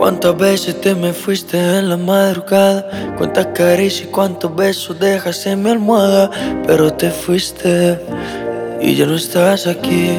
¿Cuántas veces te me fuiste en la madrugada? ¿Cuántas caricias y cuántos besos dejas en mi almohada? Pero te fuiste y ya no estás aquí.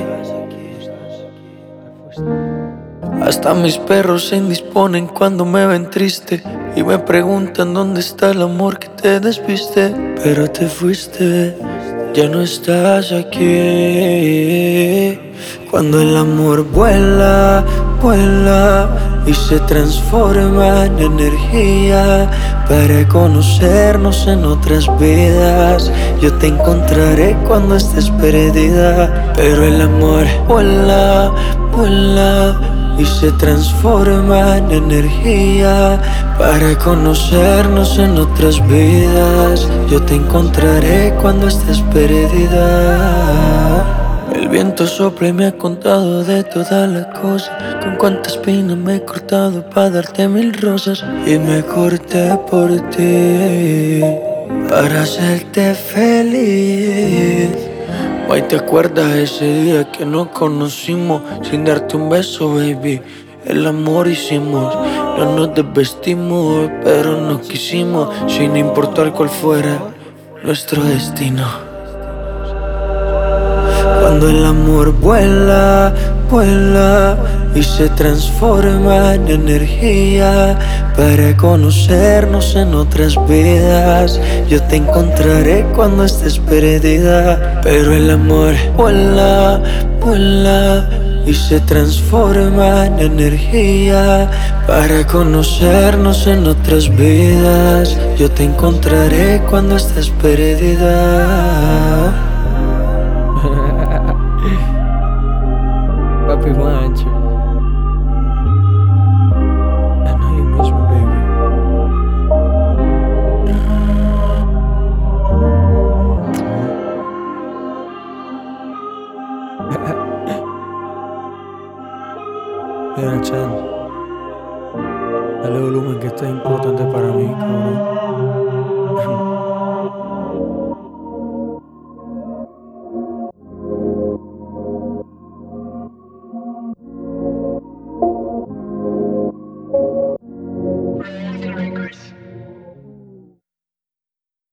Hasta mis perros se indisponen cuando me ven triste y me preguntan dónde está el amor que te desviste. Pero te fuiste, ya no estás aquí. Cuando el amor vuela, vuela y se transforma en energía para conocernos en otras vidas. Yo te encontraré cuando estés perdida. Pero el amor vuela, vuela y se transforma en energía para conocernos en otras vidas. Yo te encontraré cuando estés perdida. El viento sopla y me ha contado de todas las cosas, con cuántas espinas me he cortado para darte 1000 rosas. Y me corté por ti para hacerte feliz. Hoy te acuerdas ese día que nos conocimos sin darte un beso, baby. El amor hicimos, no nos desvestimos, pero nos quisimos sin importar cuál fuera nuestro destino. Cuando el amor vuela, vuela y se transforma en energía para conocernos en otras vidas. Yo te encontraré cuando estés perdida. Pero el amor vuela, vuela y se transforma en energía para conocernos en otras vidas. Yo te encontraré cuando estés perdida. Papi Juancho, I know you miss me, baby. Mira, Chan, dale volumen que esto es importante para mí, cabrón.